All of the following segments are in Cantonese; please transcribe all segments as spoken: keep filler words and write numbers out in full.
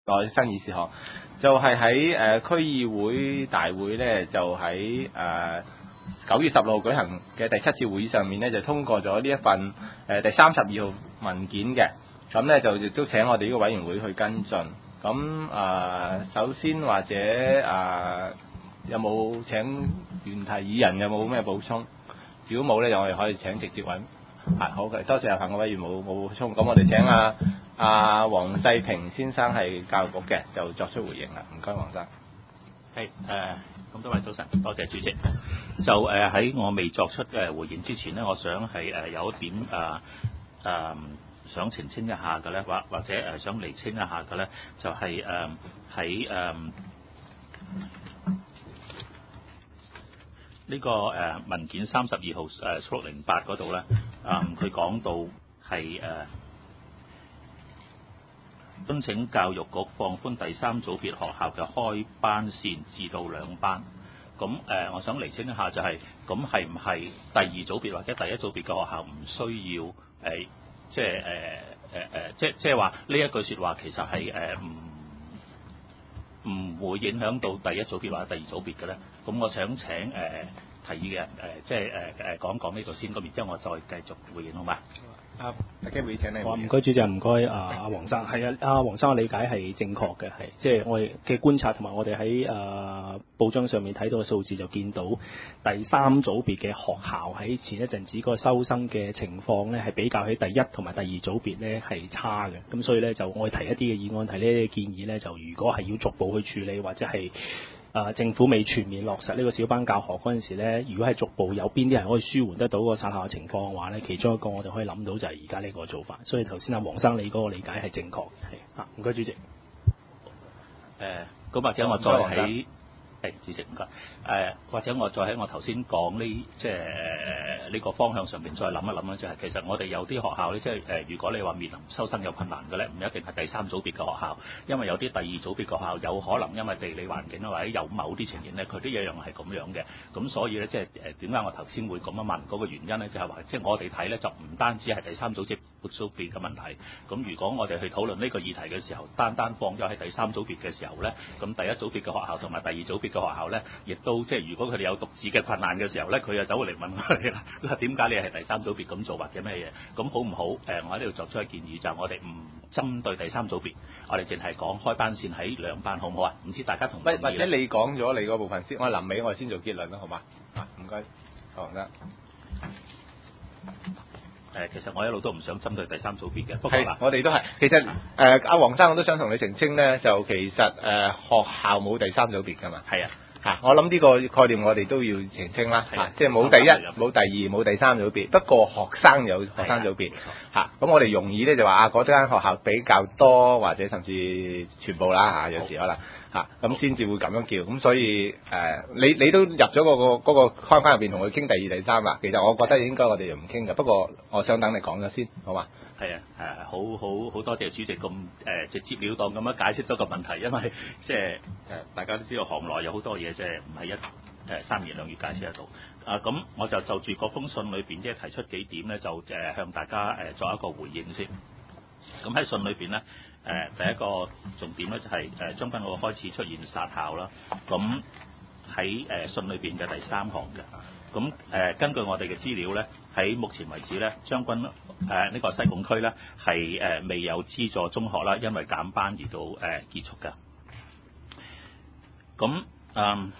個新議事項，就係喺誒區議會大會咧，就喺誒九月十六號舉行嘅第七次會議上面咧，就通過咗呢一份誒、呃、第三十二號文件嘅。咁咧就亦都請我哋呢個委員會去跟進。咁誒、呃，首先或者誒、呃、有冇請原提議人有冇咩補充？如果冇咧，我哋可以請直接揾。係好嘅，多謝彭國委員冇冇補充。咁我哋請阿阿黃世平先生係教育局嘅，就作出回應啦。唔該，黃生。 係誒，咁多位早晨，多謝主席。就誒喺、呃、我未作出誒回應之前呢，我想係誒、呃、有一點誒誒、呃呃、想澄清一下嘅咧，或或者誒想釐清一下嘅咧，就係誒喺誒呢個誒、呃、文件三十二號誒六零八嗰度咧，誒佢講到係誒。呃申請教育局放寬第三組別學校嘅開班線至到兩班。咁誒、呃，我想釐清一下就係、是，咁係唔係第二組別或者第一組別嘅學校唔需要誒、呃，即係誒誒誒，即即係話呢一句説話其實係誒唔唔會影響到第一組別或者第二組別嘅咧？咁我想請誒、呃、提議嘅人誒、呃，即係誒誒講講呢度先，咁然之後我再繼續回應好嗎？ 啊，機會請你。 唔該主席，唔該啊阿黃生，係啊，阿黃生嘅理解係正確嘅，係即係我哋嘅觀察同埋我哋喺誒報章上面睇到嘅數字就見到第三組別嘅學校喺前一陣子嗰個收生嘅情況咧係比較喺第一同埋第二組別咧係差嘅，咁所以咧就我哋提一啲嘅議案，提呢啲嘅建議咧，就如果係要逐步去處理或者係。誒、呃、政府未全面落實呢個小班教學嗰陣時咧，如果係逐步有邊啲人可以舒緩得到個殺校嘅情況嘅話咧，其中一個我哋可以諗到就係而家呢個做法。所以頭先阿黃生你嗰個理解係正確嘅，係啊，唔該主席。誒、 呃，咁或者我再喺。係，主席唔該。誒、呃，或者我再喺我頭先講呢，即係誒呢個方向上邊再諗一諗咧，就係、是、其實我哋有啲學校咧，即係誒、呃，如果你話面臨收生有困難嘅咧，唔一定係第三組別嘅學校，因為有啲第二組別嘅學校有可能因為地理環境或者有某啲情形咧，佢都一樣係咁樣嘅。咁所以咧，即係誒點解我頭先會咁樣問嗰個原因咧，就係、是、話即係我哋睇咧就唔單止係第三組別組別嘅問題。咁如果我哋去討論呢個議題嘅時候，單單放咗喺第三組別嘅時候咧，咁第一組別嘅學校同埋第二組別嘅學校咧，亦都即係如果佢哋有獨自嘅困難嘅時候咧，佢就走嚟問我哋啦，點解你係第三組別咁做或者咩嘢？咁好唔好？誒、呃，我喺呢度作出嘅建議就係我哋唔針對第三組別，我哋淨係講開班線喺兩班，好唔好啊？唔知大家同唔同意？ 或者你講咗你嗰部分先，我臨尾我先做結論啦，好嘛？啊，唔該，黃生。 誒，其實我一路都唔想針對第三組別嘅，不過嗱， 我哋都係。其實誒，阿黃生我都想同你澄清咧，就其實誒、呃、學校冇第三組別㗎嘛。 係啊。 嚇、啊！我諗呢個概念我哋都要澄清啦，嚇、啊，即係冇第一、冇第二、冇第三組別，不過學生有學生組別，嚇。咁、啊、我哋容易咧就話啊，嗰間學校比較多，或者甚至全部啦嚇、啊，有時可能嚇，咁先至會咁樣叫。咁所以誒、呃，你你都入咗嗰、嗰個嗰、嗰個框框入邊同佢傾第二、第三啦。其實我覺得應該我哋就唔傾嘅，不過我想等你講咗先，好嘛？ 係啊，誒、啊，好好好多謝主席咁誒、呃、直接了當咁樣解釋咗個問題，因為即係誒大家都知道行內有好多嘢即係唔係一誒、呃、三言兩語解釋得到。啊，咁我就就住嗰封信裏邊即係提出幾點咧，就誒、呃、向大家誒、呃、作一個回應先。咁喺信裏邊咧，誒、呃、第一個重點咧就係誒將軍澳開始出現殺校啦。咁喺誒信裏邊嘅第三行嘅。咁誒、呃、根據我哋嘅資料咧，喺目前為止咧，將軍誒呢、呃這個西貢區咧係誒未有資助中學啦，因為減班而到誒、呃、結束嘅。咁嗯，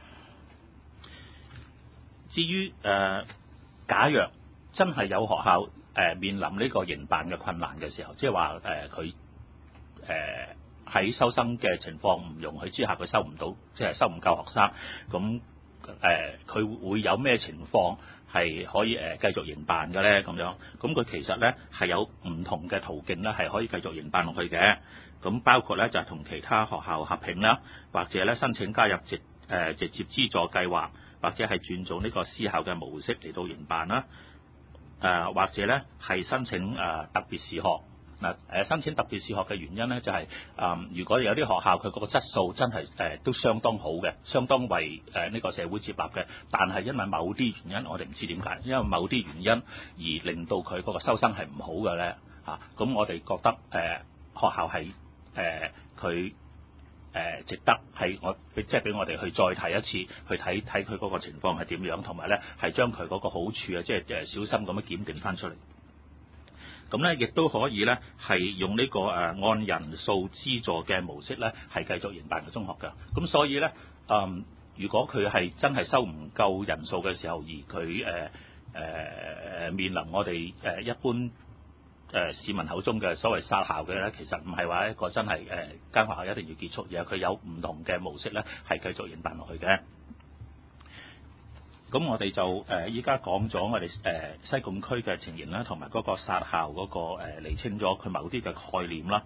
至於誒、呃，假若真係有學校誒、呃、面臨呢個營辦嘅困難嘅時候，即係話誒佢誒喺收生嘅情況唔容許之下，佢收唔到，即係收唔夠學生咁。誒佢、呃、會有咩情況係可以誒、呃、繼續營辦嘅咧？咁樣咁佢其實咧係有唔同嘅途徑咧，係可以繼續營辦落去嘅。咁包括咧就係、是、同其他學校合併啦，或者咧申請加入直誒、呃、直接資助計劃，或者係轉做呢個私校嘅模式嚟到營辦啦。誒、呃、或者咧係申請誒、呃、特別視學。嗱誒申請特別視學嘅原因咧，就係、是、誒、呃、如果有啲學校佢嗰個質素真係誒、呃、都相當好嘅，相當為誒呢、呃這個社會接納嘅，但係因為某啲原因，我哋唔知點解，因為某啲原因而令到佢嗰個收生係唔好嘅咧嚇，咁、啊、我哋覺得誒、呃、學校係誒佢誒值得係我即係俾我哋去再睇一次，去睇睇佢嗰個情況係點樣，同埋咧係將佢嗰個好處啊，即係誒小心咁樣檢定翻出嚟。咁咧亦都可以咧係用呢個誒按人數資助嘅模式咧係繼續營辦嘅中學㗎。咁所以咧，嗯，如果佢係真係收唔夠人數嘅時候，而佢誒誒面臨我哋誒一般誒、呃、市民口中嘅所謂殺校嘅咧，其實唔係話一個真係誒間學校一定要結束，而係佢有唔同嘅模式咧係繼續營辦落去嘅。咁我哋就誒依家講咗我哋誒、呃、西貢區嘅情形啦，同埋嗰個殺校嗰、那個誒釐清咗佢某啲嘅概念啦。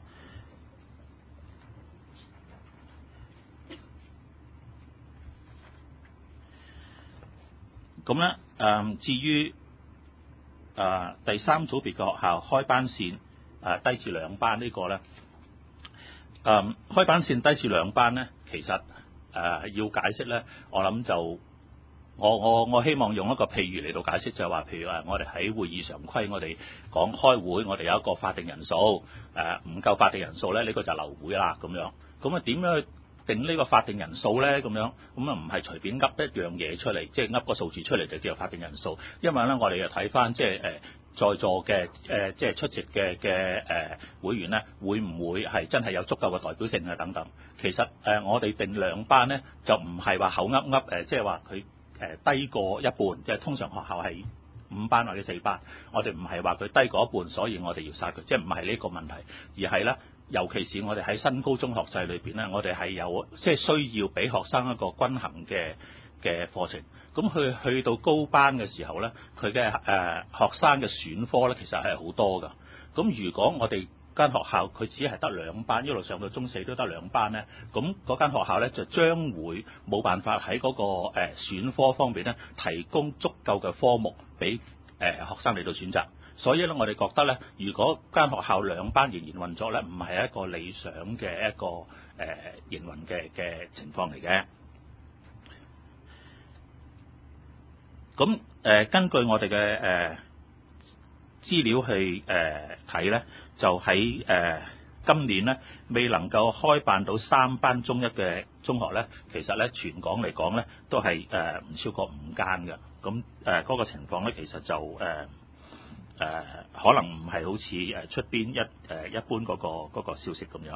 咁咧誒至於誒、呃、第三組別嘅學校開班線誒、呃、低至兩班個呢個咧，誒、呃、開班線低至兩班咧，其實誒、呃、要解釋咧，我諗就。我我我希望用一個譬如嚟到解釋，就係話，譬如話我哋喺會議常規，我哋講開會，我哋有一個法定人數，誒、呃、唔夠法定人數咧，呢、這個就流會啦咁樣。咁啊點樣去定呢個法定人數咧？咁樣咁啊唔係隨便噏一樣嘢出嚟，即係噏個數字出嚟就叫做法定人數。因為咧，我哋又睇翻即係誒在座嘅誒、呃、即係出席嘅嘅誒會員咧，會唔會係真係有足夠嘅代表性啊？等等。其實誒、呃、我哋定兩班咧，就唔係話口噏噏誒，即係話佢。誒低過一半，即係通常學校係五班或者四班，我哋唔係話佢低過一半，所以我哋要殺佢，即係唔係呢個問題，而係咧，尤其是我哋喺新高中學制裏邊咧，我哋係有即係需要俾學生一個均衡嘅嘅課程。咁去去到高班嘅時候咧，佢嘅誒學生嘅選科咧，其實係好多㗎。咁如果我哋間學校佢只係得兩班，一路上到中四都得兩班咧，咁嗰間學校咧就將會冇辦法喺嗰個誒選科方面咧提供足夠嘅科目俾誒學生嚟到選擇，所以咧我哋覺得咧，如果間學校兩班仍然運作咧，唔係一個理想嘅一個誒營運嘅嘅情況嚟嘅。咁誒根據我哋嘅誒資料去誒睇咧，就喺誒、呃、今年咧未能夠開辦到三班中一嘅中學咧，其實咧全港嚟講咧都係誒唔超過五間嘅。咁誒嗰個情況咧，其實就誒誒、呃呃、可能唔係好似誒出邊一誒、呃、一般嗰、嗰個嗰個消息咁樣。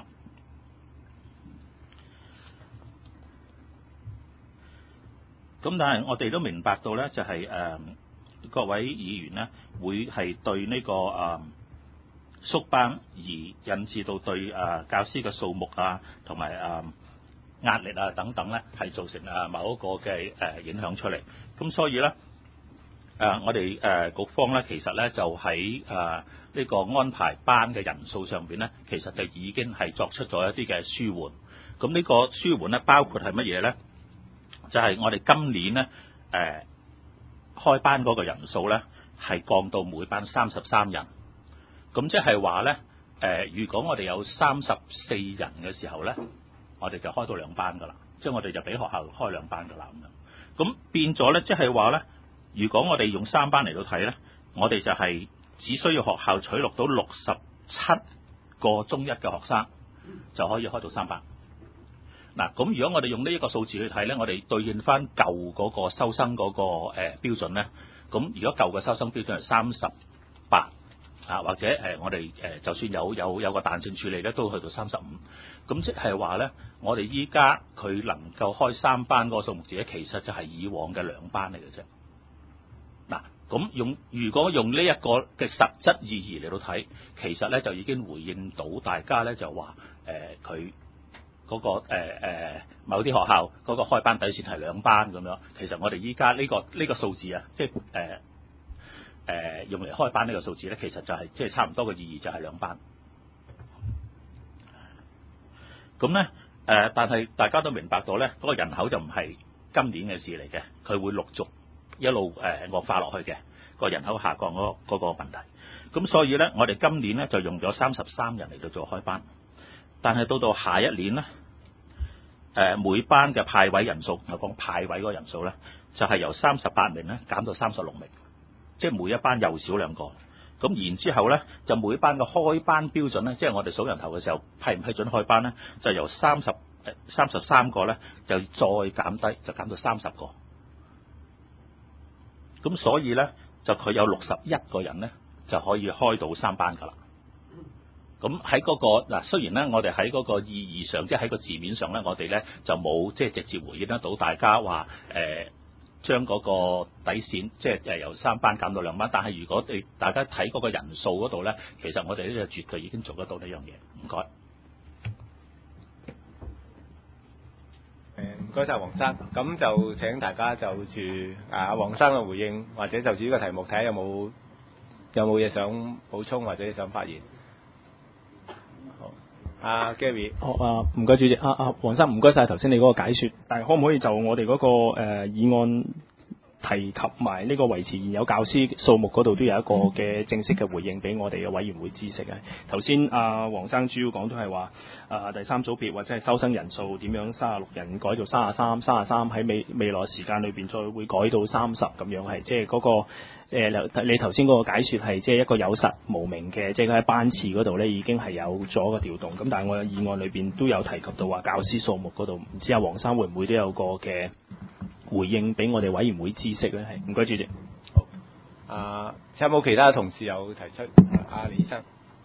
咁但係我哋都明白到咧，就係、是、誒、呃、各位議員咧會係對呢、這個誒、呃、縮班而引致到對誒、呃、教師嘅數目啊同埋誒壓力啊等等咧係造成誒某一個嘅誒、呃、影響出嚟。咁所以咧誒、呃、我哋誒、呃、局方咧其實咧就喺誒呢個安排班嘅人數上邊咧，其實就已經係作出咗一啲嘅舒緩。咁呢個舒緩咧包括係乜嘢咧？就係我哋今年咧，誒、呃、開班嗰個人數咧係降到每班三十三人，咁即係話咧，誒、呃、如果我哋有三十四人嘅時候咧，我哋就開到兩班噶啦，即係我哋就俾學校開兩班噶啦咁樣。咁變咗咧，即係話咧，如果我哋用三班嚟到睇咧，我哋就係只需要學校取錄到六十七個中一嘅學生就可以開到三班。嗱，咁如果我哋用呢一個數字去睇咧，我哋對應翻舊嗰個收生嗰、那個誒、呃、標準咧，咁如果舊嘅收生標準係三十八啊，或者誒、呃、我哋誒、呃、就算有有有個彈性處理咧，都去到三十五，咁即係話咧，我哋依家佢能夠開三班嗰個數目字咧，其實就係以往嘅兩班嚟嘅啫。嗱，咁用如果用呢一個嘅實質意義嚟到睇，其實咧就已經回應到大家咧就話誒佢。呃嗰、那個誒、呃呃、某啲學校嗰個開班底線係兩班咁樣，其實我哋依家呢個呢、這個數字啊，即係誒誒用嚟開班呢個數字咧，其實就係、是、即係差唔多嘅意義就係兩班。咁咧誒，但係大家都明白到咧，嗰、那個人口就唔係今年嘅事嚟嘅，佢會陸續一路誒、呃、惡化落去嘅個人口下降嗰嗰個問題。咁所以咧，我哋今年咧就用咗三十三人嚟到做開班。但係到到下一年咧，誒每班嘅派位人數，我講派位嗰個人數咧，就係由三十八名咧減到三十六名，即係每一班又少兩個。 咁然之後咧，就每班嘅開班標準咧，即係我哋數人頭嘅時候批唔批准開班咧，就由三十誒三十三個咧，就再減低，就減到三十個。咁所以咧，就佢有六十一個人咧，就可以開到三班噶啦。咁喺嗰個嗱，雖然咧，我哋喺嗰個意義上，即係喺個字面上咧，我哋咧就冇即係直接回應得到大家話誒將嗰個底線即係誒由三班減到兩班，但係如果你大家睇嗰個人數嗰度咧，其實我哋呢個絕對已經做得到呢樣嘢。唔該。 誒唔該晒黃生，咁就請大家就住啊黃生嘅回應，或者就住呢個題目睇下有冇有冇嘢想補充或者想發言。好，阿 Gary。 好啊，唔該主席，啊啊黃生唔該晒頭先你嗰個解說，但係可唔可以就我哋嗰、那個誒、呃、議案提及埋呢個維持現有教師數目嗰度都有一個嘅正式嘅回應俾我哋嘅委員會知悉啊。頭先阿黃生主要講都係話啊第三組別或者係收生人數點樣三十六人改到三十三，三十三喺未未來時間裏邊再會改到三十咁樣，係即係嗰個誒、呃、你頭先嗰個解說係即係一個有實無名嘅，即係喺班次嗰度咧已經係有咗個調動。咁但係我嘅議案裏邊都有提及到話教師數目嗰度，唔知阿黃生會唔會都有個嘅回應俾我哋委員會知悉咧？係唔該主席。 好，啊，有冇其他同事有提出？阿、啊、李醫生，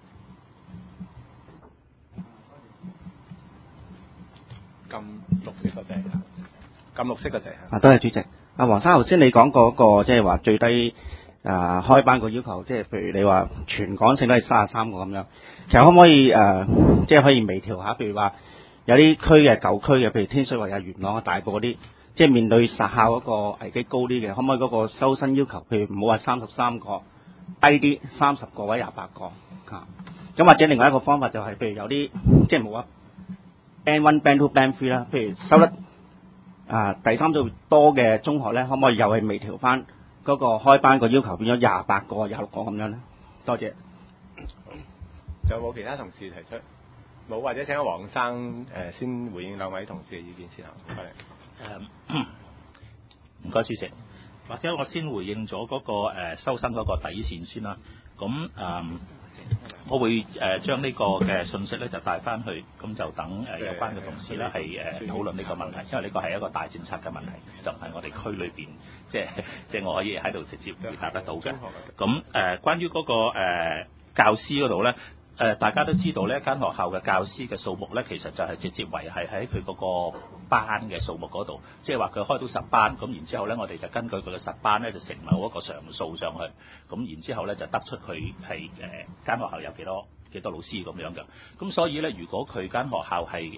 撳綠色個掣，撳綠色個掣。 啊，多謝主席。阿黃生頭先你講嗰、那個即係話最低啊開班個要求，即係譬如你話全港性都係三十三個咁樣，其實可唔可以誒、呃，即係可以微調下？譬如話有啲區嘅舊區嘅，譬如天水圍啊、元朗啊、大埔嗰啲。即係面對實校嗰個危機高啲嘅，可唔可以嗰個收生要求，譬如唔好話三十三個，低啲三十個或者廿八個嚇。咁、啊、或者另外一個方法就係、是，譬如有啲即係冇啊 Band One、Band Two、Band Three 啦，譬如收得啊第三組多嘅中學咧，可唔可以又係微調翻嗰個開班個要求，變咗廿八個、廿六個咁樣咧？多謝。 仲有冇其他同事提出？冇，或者請阿黃生誒、呃、先回應兩位同事嘅意見先啊。唔該。 誒唔該，主席，或者我先回應咗嗰、那個、呃、收生嗰個底線先啦。咁誒、呃，我會誒、呃、將呢個嘅信息咧就帶翻去，咁就等誒、呃、有關嘅同事咧係誒討論呢個問題，因為呢個係一個大政策嘅問題，就唔係我哋區裏邊即係即係我可以喺度直接回答得到嘅。咁誒、呃，關於嗰、那個、呃、教師嗰度咧。誒、呃，大家都知道呢一間學校嘅教師嘅數目咧，其實就係直接維係喺佢嗰個班嘅數目嗰度，即係話佢開到十班，咁然之後咧，我哋就根據佢嘅十班咧，就成某一個常數上去，咁然之後咧就得出佢係誒間學校有幾多幾多老師咁樣嘅。咁所以咧，如果佢間學校係誒誒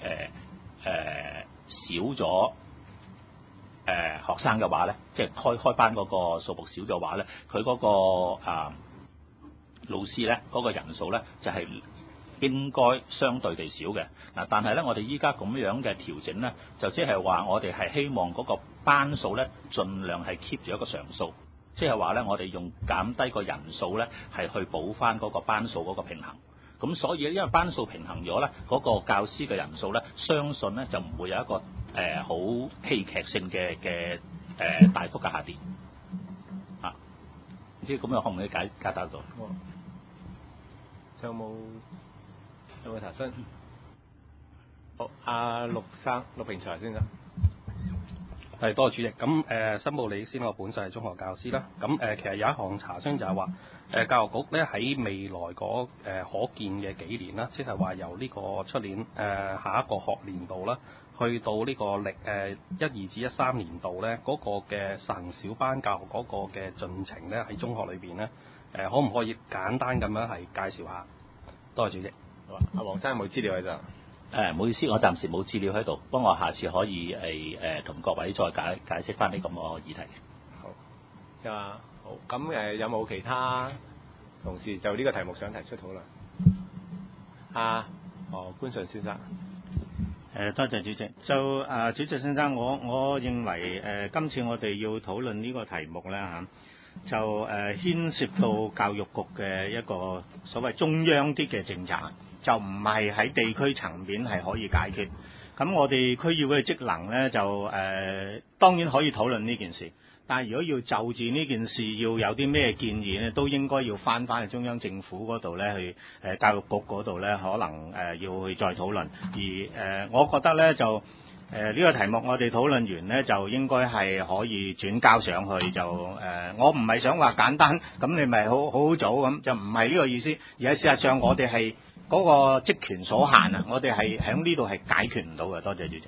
少咗誒、呃、學生嘅話咧，即係開開班嗰個數目少嘅話咧，佢嗰、嗰個啊。呃老師咧嗰、那個人數咧就係、是、應該相對地少嘅嗱，但係咧我哋依家咁樣嘅調整咧，就即係話我哋係希望嗰個班數咧盡量係 keep 住一個常數，即係話咧我哋用減低個人數咧係去補翻嗰個班數嗰個平衡。咁所以因為班數平衡咗咧，嗰、那個教師嘅人數咧，相信咧就唔會有一個誒好、呃、戲劇性嘅嘅誒大幅嘅下跌啊。唔知咁樣可唔可以解解答到？ 有冇有冇查詢？好，阿陸生，陸平才先生。 係，多謝主席。咁誒、呃，申報你先，我本身係中學教師啦。咁誒、呃，其實有一項查詢就係話，誒、呃、教育局咧喺未來嗰、呃、可見嘅幾年啦，即係話由呢個出年誒、呃、下一個學年度啦，去到呢個歷誒一二至一三年度咧，嗰、那個嘅實行小班教學嗰個嘅進程咧，喺中學裏邊咧，誒、呃、可唔可以簡單咁樣係介紹下？多謝主席。 好啊，阿黃生有冇資料喺度？ 誒唔好意思，我暫時冇資料喺度，幫我下次可以係誒同各位再解解釋翻呢咁個議題。 好，啊好，咁誒、呃、有冇其他同事就呢個題目想提出討論？啊，哦，官順先生。 誒多謝主席。就啊、呃，主席先生，我我認為誒、呃、今次我哋要討論呢個題目咧嚇，就誒、呃、牽涉到教育局嘅一個所謂中央啲嘅政策。就唔係喺地區層面係可以解決，咁我哋區議會嘅職能呢，就誒、呃、當然可以討論呢件事， 但係如果要就住呢件事要有啲咩建議咧，都應該要翻翻去中央政府嗰度咧，去誒教育局嗰度咧，可能誒要去再討論。而誒、呃，我覺得咧就誒呢、呃呢個題目我哋討論完咧，就應該係可以轉交上去。就誒、呃，我唔係想話簡單，咁你咪好好好做咁，就唔係呢個意思。而係事實上我哋係嗰個職權所限啊，我哋係喺呢度係解決唔到嘅。多謝主席。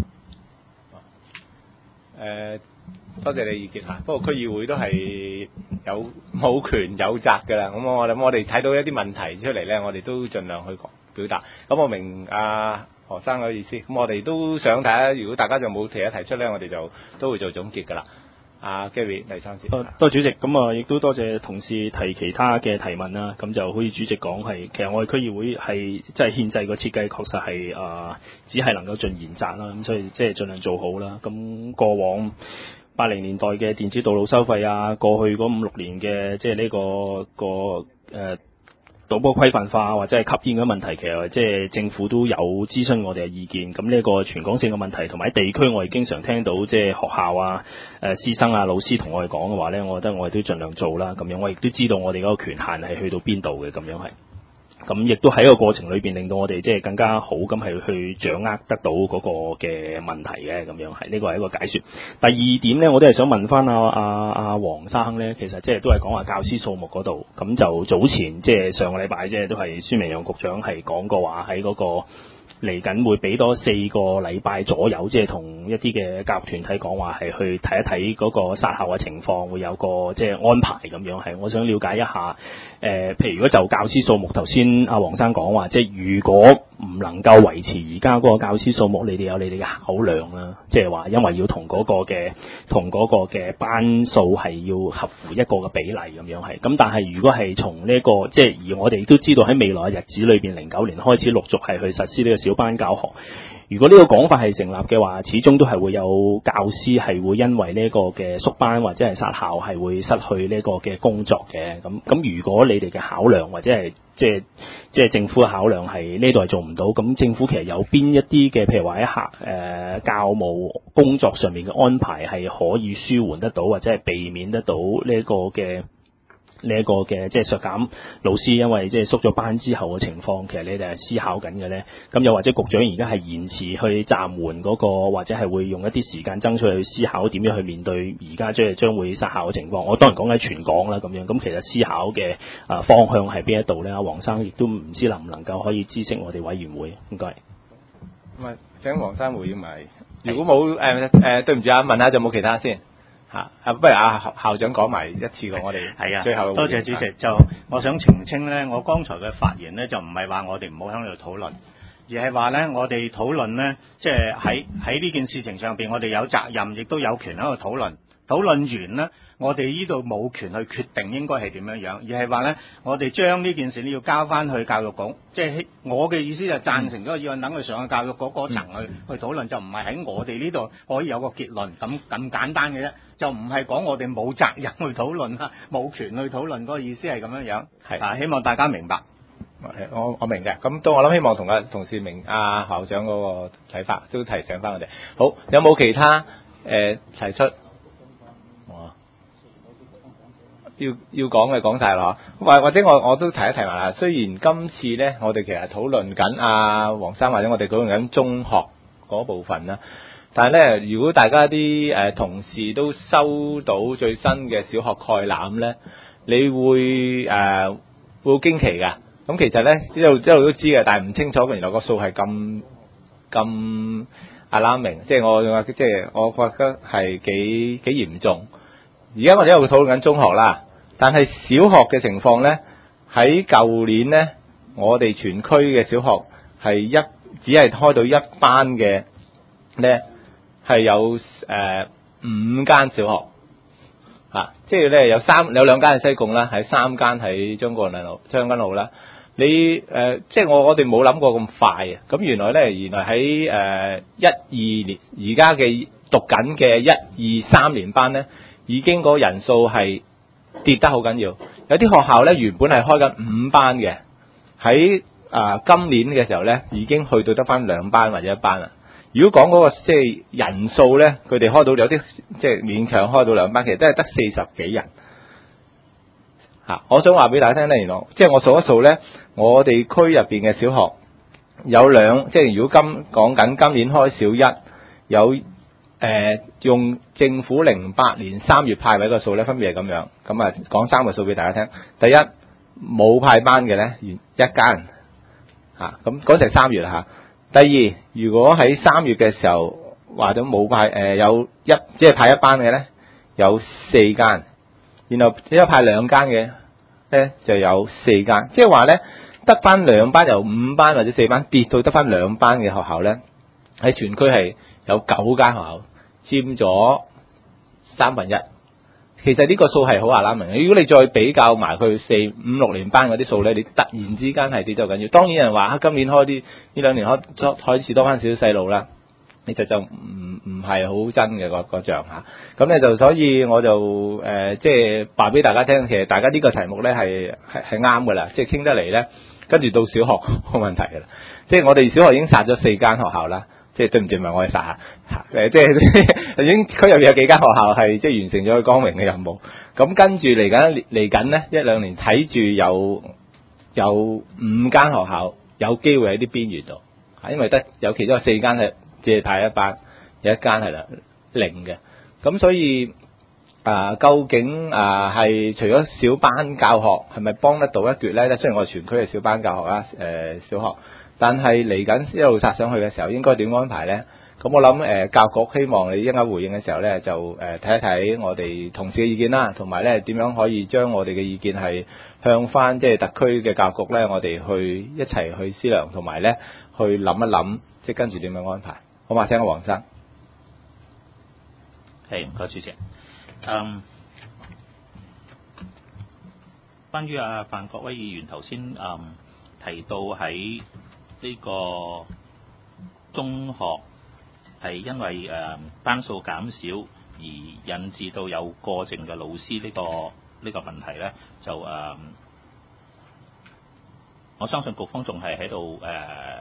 誒、呃，多謝你意見嚇。不過區議會都係有冇權有責㗎啦。咁我諗我哋睇到一啲問題出嚟咧，我哋都盡量去講表達。咁我明阿何生嘅意思。咁我哋都想睇下，如果大家就冇提一提出咧，我哋就都會做總結㗎啦。阿 Gary 第三次。 多謝主席，咁啊亦都多謝同事提其他嘅提問啦。咁就好似主席講係，其實我哋區議會係即係憲制個設計確實係啊、呃，只係能夠盡言責啦。咁所以即係盡量做好啦。咁過往八零年代嘅電子道路收費啊，過去嗰五六年嘅即係呢個個誒。呃賭波規範化或者係吸煙嘅問題，其實即係政府都有諮詢我哋嘅意見。咁呢個全港性嘅問題，同埋喺地區我哋經常聽到即係學校啊、誒師生啊、老師同我哋講嘅話咧，我覺得我哋都盡量做啦。咁樣我亦都知道我哋嗰個權限係去到邊度嘅，咁樣係。咁亦都喺個過程裏邊令到我哋即係更加好咁係去掌握得到嗰個嘅問題嘅，咁樣係呢個係一個解說。第二點咧，我都係想問翻阿阿阿黃生咧，其實即係都係講話教師數目嗰度。咁就早前即係上個禮拜即係都係孫明揚局長係講過話喺嗰個。嚟緊會俾多四個禮拜左右，即係同一啲嘅教育團體講話，係去睇一睇嗰個殺校嘅情況，會有個即係安排咁樣。係我想了解一下，誒、呃，譬如如果就教師數目，頭先阿黃生講話，即係如果唔能夠維持而家嗰個教師數目，你哋有你哋嘅考量啦，即係話因為要同嗰個嘅同嗰個嘅班數係要合乎一個嘅比例咁樣係。咁但係如果係從呢、這個即係而我哋都知道喺未來嘅日子裏邊，零九年開始陸續係去實施呢個小班教學。如果呢個講法係成立嘅話，始終都係會有教師係會因為呢個嘅縮班或者係殺校係會失去呢個嘅工作嘅。咁咁如果你哋嘅考量或者係即係即係政府嘅考量係呢度係做唔到，咁政府其實有邊一啲嘅譬如話喺客誒教務工作上面嘅安排係可以舒緩得到或者係避免得到呢個嘅？呢一個嘅即係削減老師，因為即係縮咗班之後嘅情況，其實你哋係思考緊嘅咧。咁又或者局長而家係延遲去暫緩嗰個，或者係會用一啲時間爭取去思考點樣去面對而家即係將會殺校嘅情況。我當然講緊全港啦咁樣。咁其實思考嘅啊方向係邊一度咧？阿黃生亦都唔知能唔能夠可以知悉我哋委員會。唔該。 咁啊，請黃生回應埋。如果冇誒誒，對唔住啊，問下就冇其他先。嚇！啊，不如阿校校長講埋一次過我哋係啊，最後多謝主席。就我想澄清咧，我剛才嘅發言咧就唔係話我哋唔好喺度討論，而係話咧我哋討論咧，即係喺喺呢件事情上邊，我哋有責任，亦都有權喺度討論。討論完呢，我哋呢度冇權去決定應該係點樣樣，而係話呢，我哋將呢件事你要交翻去教育局，即係我嘅意思就贊成咗個議案，等佢上去教育局嗰層去去討論，就唔係喺我哋呢度可以有個結論咁咁簡單嘅啫，就唔係講我哋冇責任去討論啦，冇權去討論，嗰個意思係咁樣樣，係啊，希望大家明白。 我我明嘅，咁都我諗希望同阿同事明阿校長嗰個睇法都提醒翻我哋。好，有冇其他誒、呃、提出？要要講嘅講晒啦，或或者我我都提一提埋啦。雖然今次咧，我哋其實討論緊阿黃生或者我哋討論緊中學嗰部分啦，但係咧，如果大家啲誒、呃、同事都收到最新嘅小學概覽咧，你會誒、呃、會好驚奇㗎。咁其實咧一路一路都知嘅，但係唔清楚原來個數係咁咁alarming，即係我話即係我覺得係幾幾嚴重。而家我哋一路討論緊中學啦，但係小學嘅情況咧，喺舊年咧，我哋全區嘅小學係一只係開到一班嘅咧，係有誒、呃、五間小學嚇、啊，即係咧有三有兩間喺西貢啦，係三間喺將軍澳將軍澳啦。你誒、呃、即係我我哋冇諗過咁快啊！咁原來咧，原來喺誒一二年而家嘅讀緊嘅一二三年班咧。已經個人數係跌得好緊要，有啲學校咧原本係開緊五班嘅，喺啊、呃、今年嘅時候咧已經去到得翻兩班或者一班啦。 如果講嗰個即係人數咧，佢哋開到有啲即係勉強開到兩班，其實都係得四十幾人。嚇！我想話俾大家聽咧，原來即係我數一數咧，我哋區入邊嘅小學有兩，即係如果今講緊今年開小一，有誒、呃、用政府零八年三月派位個數咧，分別係咁樣。咁啊，講三個數俾大家聽。第一，冇派班嘅咧，一間嚇，咁嗰陣係三月啦嚇。第二，如果喺三月嘅時候或者冇派誒、呃、有一即係派一班嘅咧，有四間。然後只有派兩間嘅咧，就有四間，即係話咧得翻兩班，由五班或者四班跌到得翻兩班嘅學校咧，喺全區係有九間學校，佔咗三分一。其實呢個數係好阿冷明嘅。如果你再比較埋佢四五六年班嗰啲數咧，你突然之間係跌咗緊要。當然有人話今年開啲呢兩年開開始多翻少少細路啦。其實就唔唔係好真嘅個個像嚇，咁咧就所以我就誒、呃、即係話俾大家聽，其實大家呢個題目咧係係係啱嘅啦，即係傾得嚟咧，跟住到小學冇問題嘅啦。即係我哋小學已經殺咗四間學校啦，即係對唔住唔係我哋殺嚇，誒即係已經區入面有幾間學校係即係完成咗佢光榮嘅任務。咁跟住嚟緊嚟緊咧一兩年睇住有有五間學校有機會喺啲邊緣度嚇，因為得有其中有四間係。即係派一班，有一間係啦零嘅，咁所以啊、呃，究竟啊係、呃、除咗小班教學係咪幫得到一橛咧？雖然我全區係小班教學啦，誒、呃、小學，但係嚟緊一路殺上去嘅時候，應該點安排咧？咁我諗誒、呃、教局希望你一陣回應嘅時候咧，就誒睇一睇我哋同事嘅意見啦，同埋咧點樣可以將我哋嘅意見係向翻即係特區嘅教局咧，我哋去一齊去思量，同埋咧去諗一諗，即係跟住點樣安排。好嘛，聽下黃生。 係，唔該主席。嗯，關於阿范國威議員頭先嗯提到喺呢個中學係因為誒、嗯、班數減少而引致到有過剩嘅老師呢、呢個呢、呢個問題咧，就誒、嗯、我相信局方仲係喺度誒。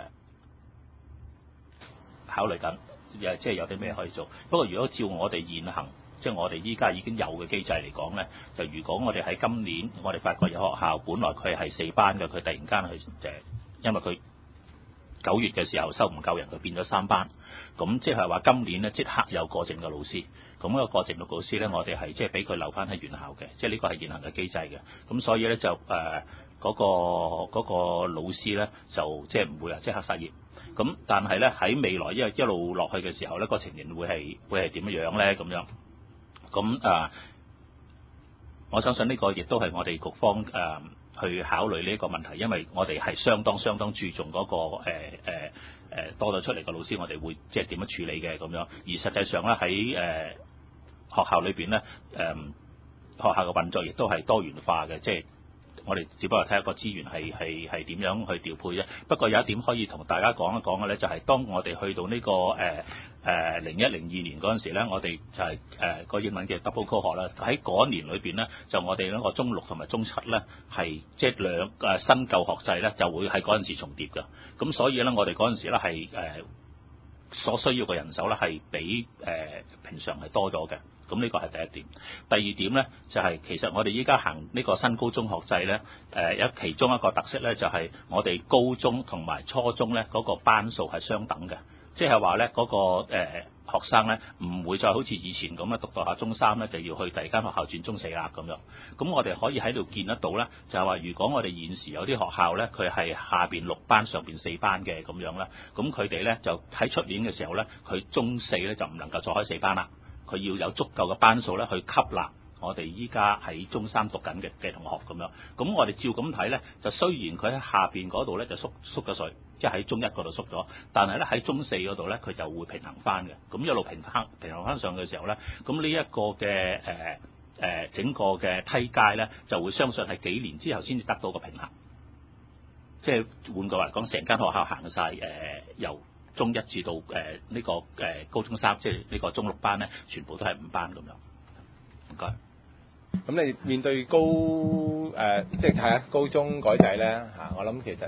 考慮緊，誒即係有啲咩可以做。不過如果照我哋現行，即係我哋依家已經有嘅機制嚟講咧，就如果我哋喺今年，我哋發覺有學校本來佢係四班嘅，佢突然間去誒，因為佢九月嘅時候收唔夠人，佢變咗三班。咁即係話今年咧即刻有過剩嘅老師，咁個過剩嘅老師咧，我哋係即係俾佢留翻喺原校嘅，即係呢個係現行嘅機制嘅。咁所以咧就誒嗰、呃嗰個嗰、嗰個老師咧就即係唔會話即刻失業。咁但係咧喺未來一一路落去嘅時候咧，個情形會係會係點樣樣咧？咁樣咁啊，我相信呢個亦都係我哋局方誒、呃、去考慮呢一個問題，因為我哋係相當相當注重嗰、嗰個誒誒誒多咗出嚟嘅老師，我哋會即係點樣處理嘅咁樣。而實際上咧喺誒學校裏邊咧誒學校嘅運作亦都係多元化嘅，即係。我哋只不過睇下個資源係係係點樣去調配啫。不過有一點可以同大家講一講嘅咧，就係、是、當我哋去到呢、這個誒誒零一零二年嗰陣時咧，我哋就係誒個英文嘅 double cohort 啦。喺嗰年裏邊咧，就我哋嗰個中六同埋中七咧係即係兩誒新舊學制咧就會喺嗰陣時重疊㗎。咁所以咧，我哋嗰陣時咧係誒所需要嘅人手咧係比誒、呃、平常係多咗嘅。咁呢個係第一點。第二點咧，就係、是、其實我哋依家行呢個新高中學制咧，誒有其中一個特色咧，就係、是、我哋高中同埋初中咧嗰、那個班數係相等嘅，即係話咧嗰個誒、呃、學生咧唔會再好似以前咁咧讀到下中三咧就要去第二間學校轉中四啦咁樣。咁我哋可以喺度見得到咧，就係話如果我哋現時有啲學校咧，佢係下邊六班上邊四班嘅咁樣啦，咁佢哋咧就喺出年嘅時候咧，佢中四咧就唔能夠再開四班啦。佢要有足夠嘅班數咧，去吸納我哋依家喺中三讀緊嘅嘅同學咁樣。咁我哋照咁睇咧，就雖然佢喺下邊嗰度咧就縮縮咗水，即係喺中一嗰度縮咗，但係咧喺中四嗰度咧，佢就會平衡翻嘅。咁一路平衡平衡翻上嘅時候咧，咁呢一個嘅誒誒整個嘅梯階咧，就會相信係幾年之後先至得到個平衡。即係換句話講，成間學校行晒誒由中一至到誒呢、呃這個誒、呃、高中三，即係呢個中六班咧，全部都係五班咁樣。唔該。咁你面對高誒、呃，即係睇下高中改制咧嚇，我諗其實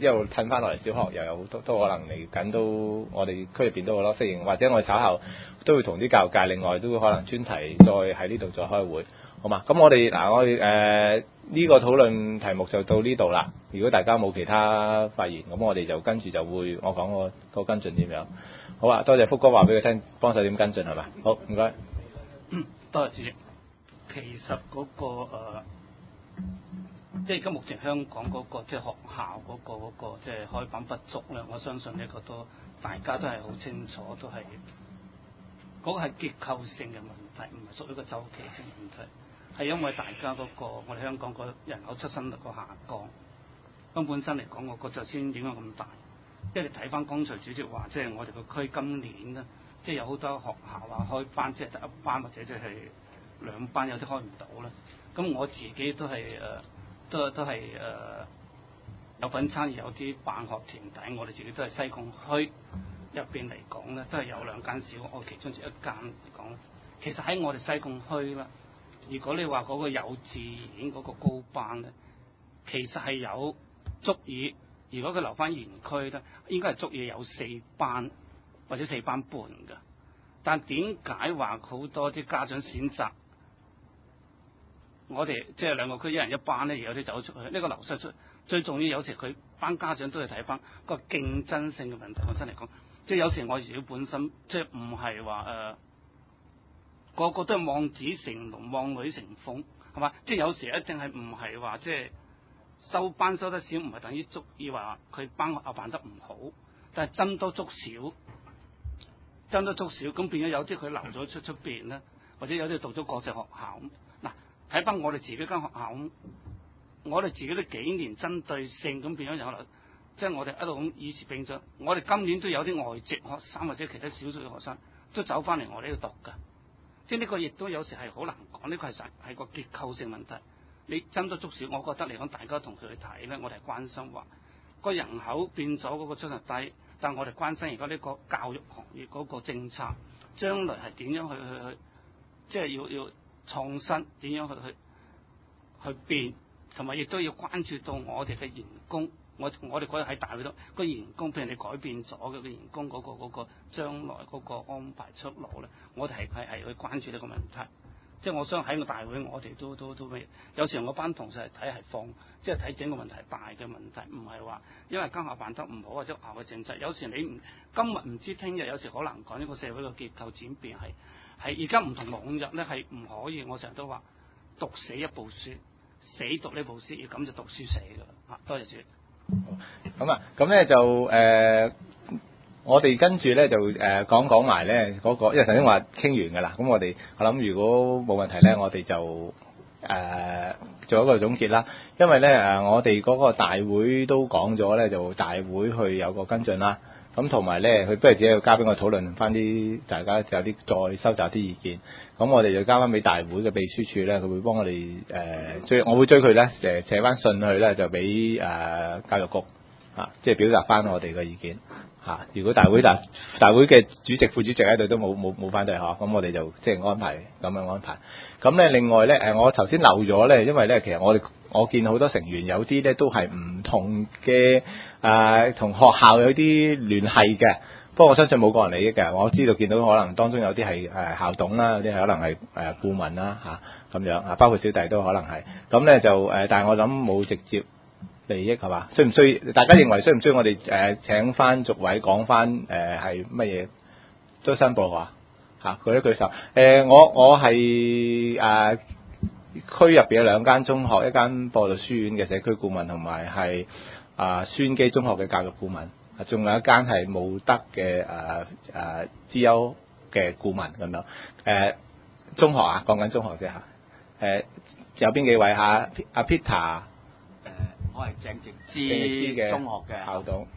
一路褪翻落嚟小學，又有好多都可能嚟緊都我哋區入邊都好多適應，或者我哋稍後都會同啲教育界另外都會可能專題再喺呢度再開會，好嘛？咁我哋嗱我哋誒呢個討論題目就到呢度啦。如果大家冇其他發言，咁我哋就跟住就會我講個個跟進點樣。好啊，多謝福哥話俾佢聽，幫手點跟進係嘛？好，唔該。 多謝主席。其實嗰、那個、呃、即係而家目前香港嗰、那個即係學校嗰、那個嗰、那個即係開班不足咧，我相信呢個都大家都係好清楚，都係嗰、那個係結構性嘅問題，唔係屬於個周期性問題，係因為大家嗰、那個我哋香港個人口出生率個下降，咁本身嚟講，我覺得就先影響咁大。即係你睇翻剛才主席話，即係我哋個區今年咧，即係有好多學校話開班，即係得一班或者即係兩班，有啲開唔到啦。咁我自己都係誒、呃，都都係誒、呃、有份參與，有啲辦學團體，我哋自己都係西貢區入邊嚟講咧，都係有兩間小學，我其中一間嚟講，其實喺我哋西貢區啦，如果你話嗰個幼稚園嗰個高班咧，其實係有足以。如果佢留翻園區咧，應該係足以有四班或者四班半㗎。但點解話好多啲家長選擇我哋即係兩個區一人一班咧，而有啲走出去？呢、這個流失出最重要，有時佢班家長都係睇翻個競爭性嘅問題。本身嚟講，即係有時我自己本身即係唔係話誒個個都係望子成龍、望女成鳳，係嘛？即係有時一定係唔係話即係。收班收得少唔係等於足以話佢班學校辦得唔好，但係僧多粥少，僧多粥少，咁變咗有啲佢留咗出出邊咧，或者有啲讀咗國際學校。嗱，睇翻我哋自己間學校，我哋自己都幾年針對性咁變咗有啦，即係我哋一路咁以時並進。我哋今年都有啲外籍學生或者其他少數嘅學生都走翻嚟我哋呢度讀㗎，即係呢個亦都有時係好難講，呢個係實係個結構性問題。你增多足少，我覺得嚟講，大家同佢去睇咧，我哋係關心話個人口變咗嗰個出入低，但係我哋關心而家呢個教育行業嗰個政策，將來係點樣去去去，即係要要創新，點樣去去去變，同埋亦都要關注到我哋嘅員工。我我哋嗰日喺大會度個員工，譬如你改變咗嘅個員工嗰、嗰個嗰、嗰個將來嗰個安排出路咧，我哋係係係去關注呢個問題。即係我想喺個大會，我哋都都都未有時我班同事係睇係放，即係睇整個問題大嘅問題，唔係話因為間學校辦得唔好或者學校嘅政策。有時你唔今日唔知聽日，有時好難講呢個社會嘅結構轉變係係而家唔同往日咧係唔可以。我成日都話讀死一部書，死讀呢部書，要咁就讀書死㗎啦。嚇，多謝主席。 咁啊，咁咧就誒。呃我哋跟住咧就誒、呃、講講埋咧嗰個，因為頭先話傾完㗎啦，咁我哋我諗如果冇問題咧，我哋就誒、呃、做一個總結啦。因為咧誒、呃、我哋嗰個大會都講咗咧，就大會去有個跟進啦。咁同埋咧，佢不如自己要交俾我討論翻啲，大家有啲再收集啲意見。咁我哋就交翻俾大會嘅秘書處咧，佢會幫我哋誒、呃、追，我會追佢咧誒寫翻信去咧，就俾誒、呃、教育局啊，即係表達翻我哋嘅意見。嚇、啊！如果大會大大會嘅主席、副主席喺度都冇冇冇反對嚇，咁我哋就即係安排咁樣安排。咁咧另外咧誒，我頭先漏咗咧，因為咧其實我哋我見好多成員有啲咧都係唔同嘅誒，同、呃、學校有啲聯繫嘅。不過我相信冇個人利益嘅，我知道見到可能當中有啲係誒校董啦，有啲可能係誒顧問啦嚇咁樣啊，包括小弟都可能係。咁咧就誒、呃，但係我諗冇直接利益係嘛？需唔需要？大家認為需唔需要我哋誒、呃、請翻續位講翻誒係乜嘢都申報啊？嚇，舉一舉手。誒、呃，我我係誒、呃、區入邊有兩間中學，一間播道書院嘅社區顧問，同埋係啊宣基中學嘅教育顧問，仲有一間係武德嘅誒誒資優嘅顧問咁樣。誒、呃、中學啊，講緊中學啫嚇。誒、呃、有邊幾位嚇？阿 Peter。 我係鄭直之嘅中學嘅校董，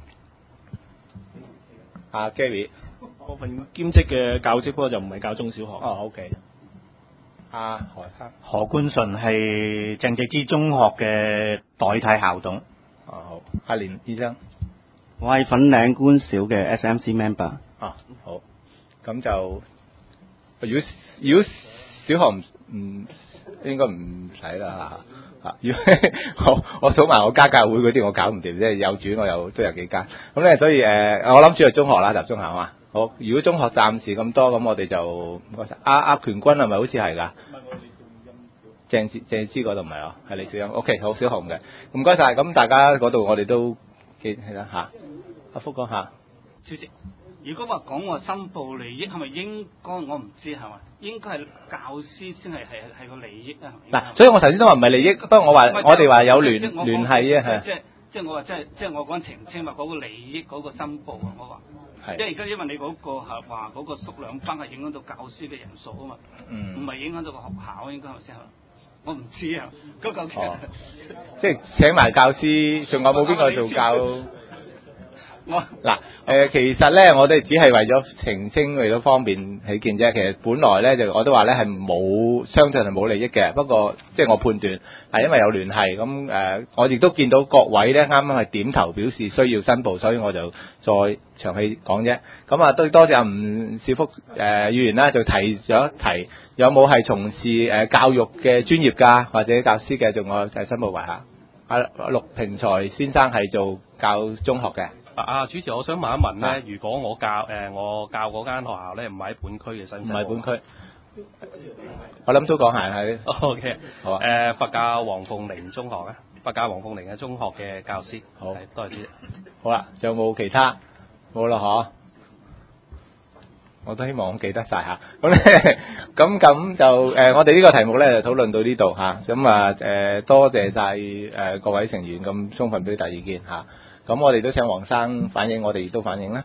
阿 Gary， 我份兼職嘅教職，不過就唔係教中小學。 哦 ，OK。阿何生， 何冠純係鄭直之中學嘅代替校董。 哦好，阿連醫生， 我係粉嶺官小嘅 S M C member。 啊好，咁就如果如果小學唔唔應該唔使啦嚇嚇。如果我我數埋我家教會嗰啲，我搞唔掂，即係幼稚園我有都有幾間。咁咧，所以誒、呃，我諗住係中學啦，集中下嘛。好，如果中學暫時咁多，咁我哋就唔該晒。阿阿權君係咪好似係㗎？鄭智鄭之嗰度唔係啊，係李小欣。OK， 好，小紅嘅，唔該晒。咁大家嗰度我哋都記係啦嚇。阿福講下， 主席，如果話講話申報利益係咪應該？我唔知係嘛，應該係教師先係係係個利益啊。 嗱，所以我頭先都話唔係利益，不過我話我哋話有聯即係聯繫啊，係。 即係即係我話即係即係我講澄清話嗰個利益嗰個申報啊，我話。因為而家因為你嗰個係話嗰個縮兩班係影響到教師嘅人數啊嘛，唔係、嗯、影響到個學校應該係咪先？我唔知啊，嗰究竟即係請埋教師，仲有冇邊個做教？ 我嗱誒，其實咧，我哋只係為咗澄清，為咗方便起見啫。其實本來咧就我都話咧係冇，相信係冇利益嘅。不過即係我判斷係因為有聯繫咁誒，我亦都見到各位咧啱啱係點頭表示需要申報，所以我就再詳細講啫。咁啊，都多謝吳兆福誒議員啦，就提咗一提有冇係從事誒教育嘅專業㗎，或者教師嘅，仲我就係申報為下。阿陸平才先生係做教中學嘅。 啊，主持，我想問一問咧，啊、如果我教誒、呃、我教嗰間學校咧，唔係喺本區嘅新，唔係本區， 我諗都講係係。 O K， 好啊。 誒、呃，佛教黃鳳玲中學咧，佛教黃鳳玲嘅中學嘅教師。 好， 多謝主席。 好啦，仲有冇其他？冇啦，嗬。我都希望我記得晒嚇。咁咧，咁咁就誒、呃，我哋呢個題目咧就討論到呢度嚇。咁啊誒，多謝晒誒、呃、各位成員咁充分表達意見嚇。咁我哋都請黃生反映，我哋亦都反映啦。